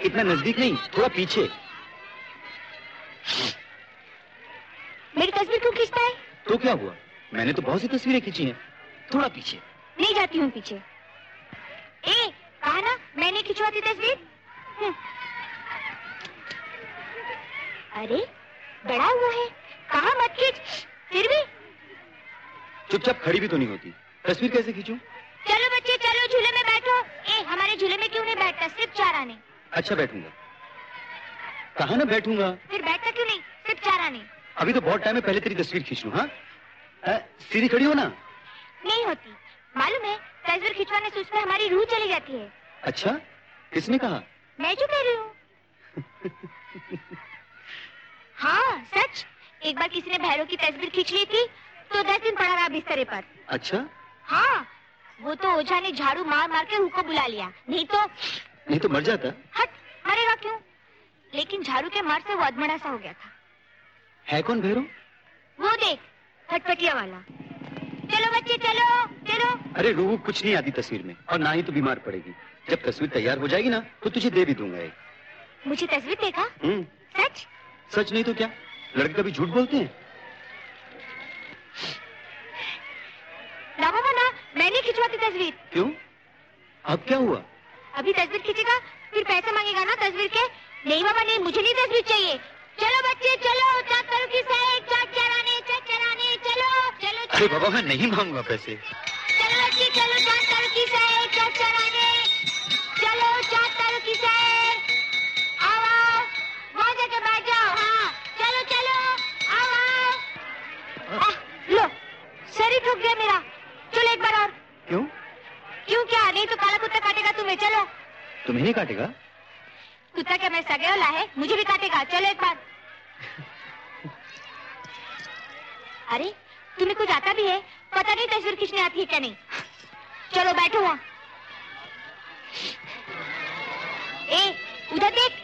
इतना नजदीक नहीं, थोड़ा पीछे। मेरी तस्वीर क्यों खींचता है? तो क्या हुआ, मैंने तो बहुत सी तस्वीरें खींची हैं। थोड़ा पीछे। नहीं जाती हूँ पीछे। कहा ना मैंने खिंचवाती तस्वीर। अरे बड़ा हुआ है, कहा मत खींच। फिर भी चुपचाप खड़ी भी तो नहीं होती, तस्वीर कैसे खींचूं? चलो बच्चे चलो, झूले में बैठो। हमारे झूले में क्यों नहीं बैठता, सिर्फ 4 आने। अच्छा बैठूंगा। कहा ना बैठूंगा। फिर बैठता क्यों नहीं, सिर्फ 4 आने। अभी तो बहुत टाइम है, पहले तेरी तस्वीर खींच लूं। हाँ सीधी खड़ी हो ना। नहीं होती, मालूम है, तस्वीर खिंचवाने से उसमें हमारी रूह चली जाती है। अच्छा, किसने कहा? मैं जो कह रही हूँ। हाँ सच, एक बार किसी ने भैरव की तस्वीर खींच ली थी तो 10 दिन पड़ा रहा बिस्तरे पर। अच्छा? हाँ, वो तो ओझा ने झाड़ू मार मार के रूह को बुला लिया, नहीं तो मर जाता। हट, मरेगा क्यों? लेकिन झाड़ू के मार से वो अधमड़ा सा हो गया था। है कौन भैरव? वो देख, फटफटिया वाला। चलो बच्चे चलो चलो। अरे रूह कुछ नहीं आती तस्वीर में, और ना ही तो बीमार पड़ेगी। जब तस्वीर तैयार हो जाएगी ना तो तुझे दे भी दूंगा एक। मुझे तस्वीर देखा? सच? सच नहीं तो क्या, लड़के कभी झूठ बोलते हैं? ना बाबा ना, मैंने खिंचवाती तस्वीर। क्यों, अब क्या हुआ? अभी तस्वीर खींचेगा फिर पैसे मांगेगा ना तस्वीर के। नहीं बाबा नहीं, मुझे नहीं तस्वीर चाहिए। चलो बच्चे चलो, चार की साइड, चार चराने चलो चलो। अरे बाबा मैं नहीं मांगूंगा पैसे। चलो बच्चे चलो, चार की साइड, चार चराने चलो, चार की साइड। आओ वहाँ जाके बैठ जाओ। हाँ चलो चलो आओ। लो सर ही ठुक गया मेरा। चलो एक बार और। क्यों? क्यों क्या, नहीं तो काला कुत्ता काटेगा तुम्हें। चलो। तुम्हें नहीं काटेगा? कुत्ता क्या मेरे सगे वाला है, मुझे भी काटेगा। चलो एक बार। अरे तुम्हें कुछ आता भी है? पता नहीं तस्वीर खींचने आती है क्या नहीं। चलो बैठो वहाँ। उधर देख।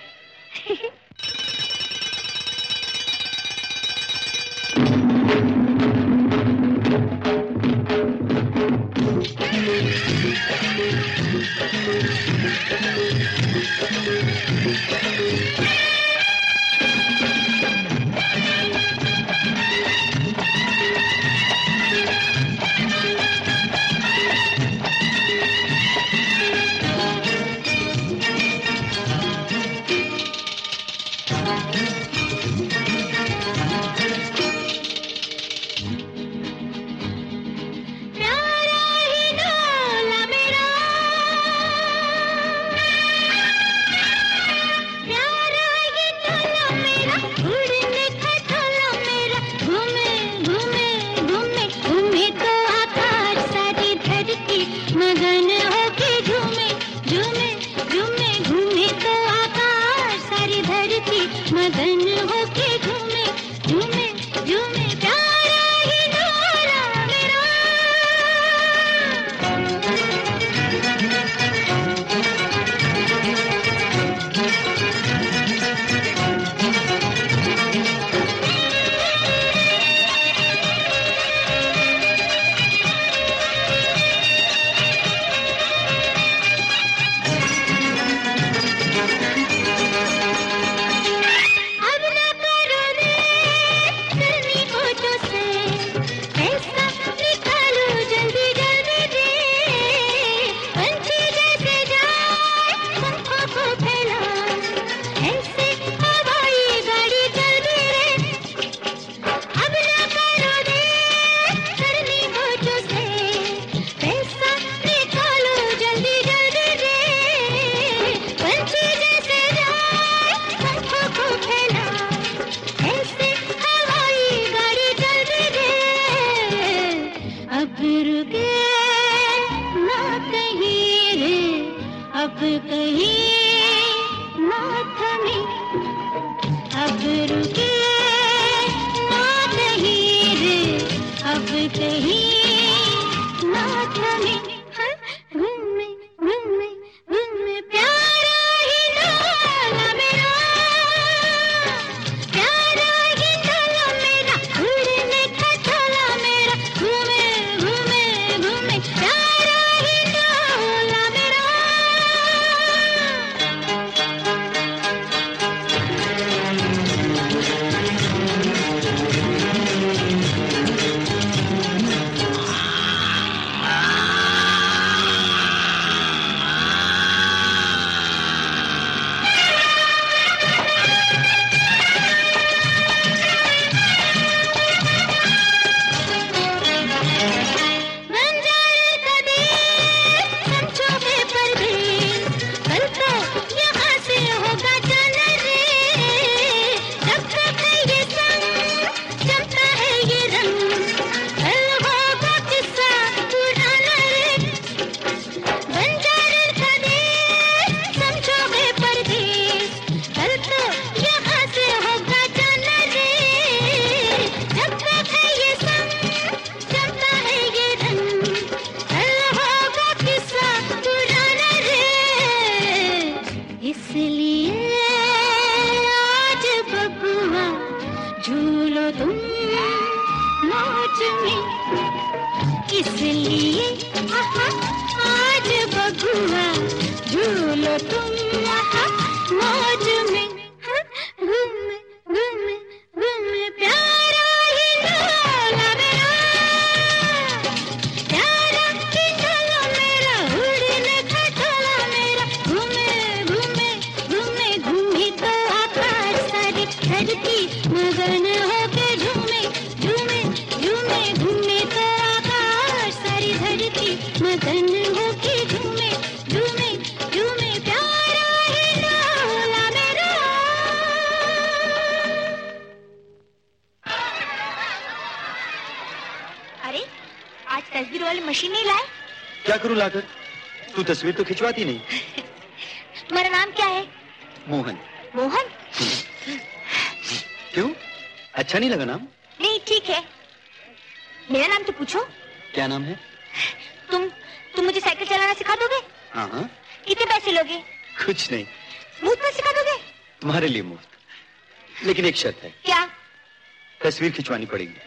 क्या करूं लाकर? तू तस्वीर तो खिंचवाती नहीं। तुम्हारा नाम क्या है? मोहन। मोहन? क्यों, अच्छा नहीं लगा नाम? नहीं, ठीक है। मेरा नाम तो पूछो। क्या नाम है? तुम मुझे साइकिल चलाना सिखा दोगे? हाँ हाँ। कितने पैसे लोगे? कुछ नहीं। मुफ्त में सिखा दोगे? तुम्हारे लिए मुफ्त, लेकिन एक शर्त है। क्या? तस्वीर खिंचवानी पड़ेगी।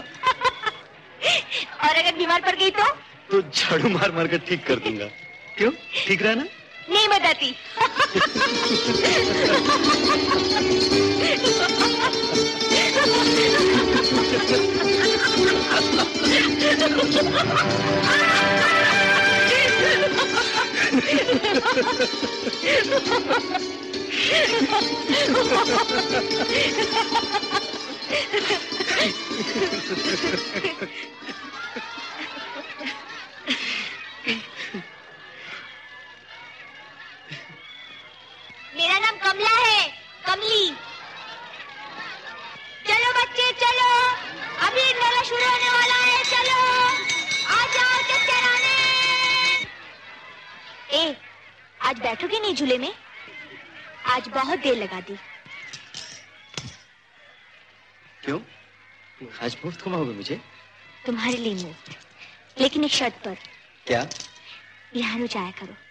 और अगर बीमार पड़ गई तो झाड़ू मार मार कर ठीक कर दूंगा। क्यों, ठीक रहा ना? नहीं बताती। मेरा नाम कमला है, कमली। चलो बच्चे चलो, अभी मेला शुरू होने वाला है, चलो आ जाओ चक्कर आने। ए, आज बैठोगे नहीं झूले में? आज बहुत देर लगा दी। क्यों, आज मुफ्त घुमाओगे मुझे? तुम्हारे लिए मुफ्त, लेकिन एक शर्त पर। क्या? बिहार जाया करो।